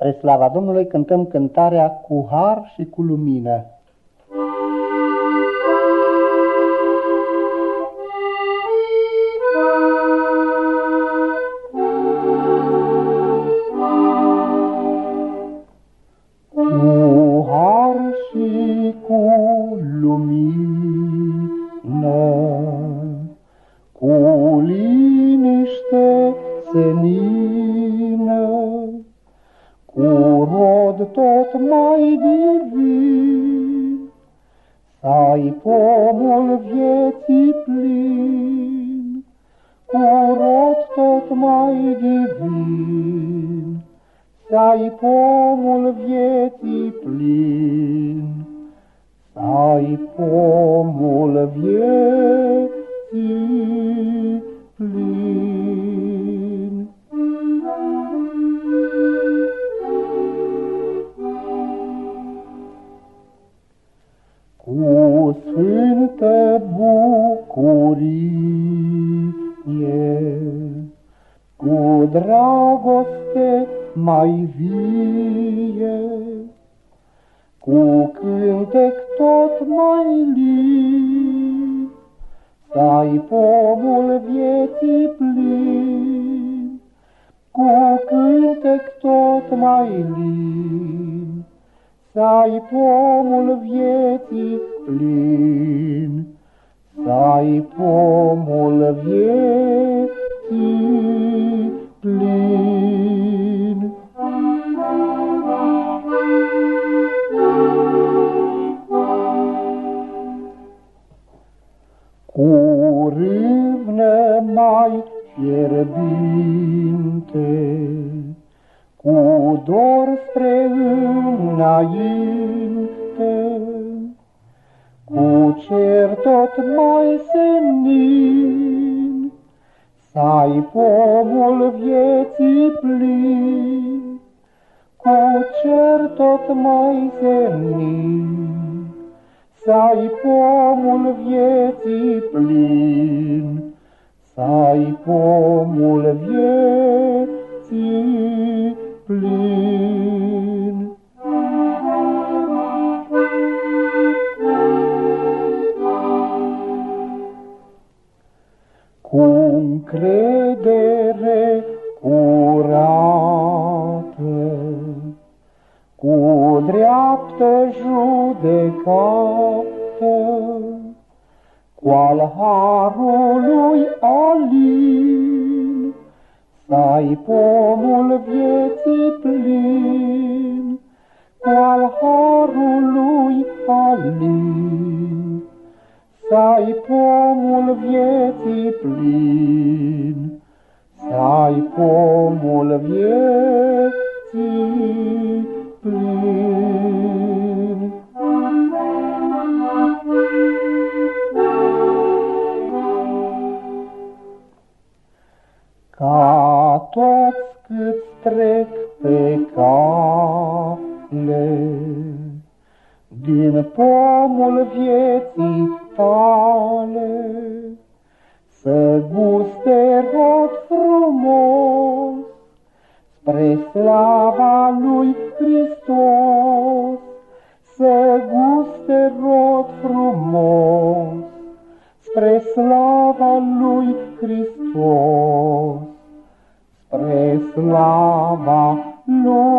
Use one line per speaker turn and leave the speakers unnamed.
Spre slava Domnului cântăm cântarea Cu har și cu lumină. Cu har și cu lumină, cu liniște senină, cu rod tot mai divin, să-ai pomul vieții plin, cu rod tot mai divin, să-ai pomul vieții plin, să-ai pomul vieții plin. Cu sfântă bucurie, cu dragoste mai vie, cu cântec tot mai lin, să-ai pomul vieții plin, cu cântec tot mai lin, să-ai pomul vieții plin, să-ai pomul vieții plin. Cu râvnă mai fierbinte, cu dor spre înainte, cu cer tot mai senin, să-ai pomul vieții plin, cu cer tot mai senin, să-ai pomul vieții plin, să-ai pomul vieții plin. Cu încredere curată, cu dreaptă judecată, cu al harului alin, să-ai pomul vieții plin, cu al harului alin, să-ai pomul vieții plin, să-ai pomul vieții plin. Ca toți câți trec pe cale, din pomul vieții tale, să guste rod frumos, spre slava lui Hristos, să guste rod frumos, spre slava lui Hristos, spre slava lui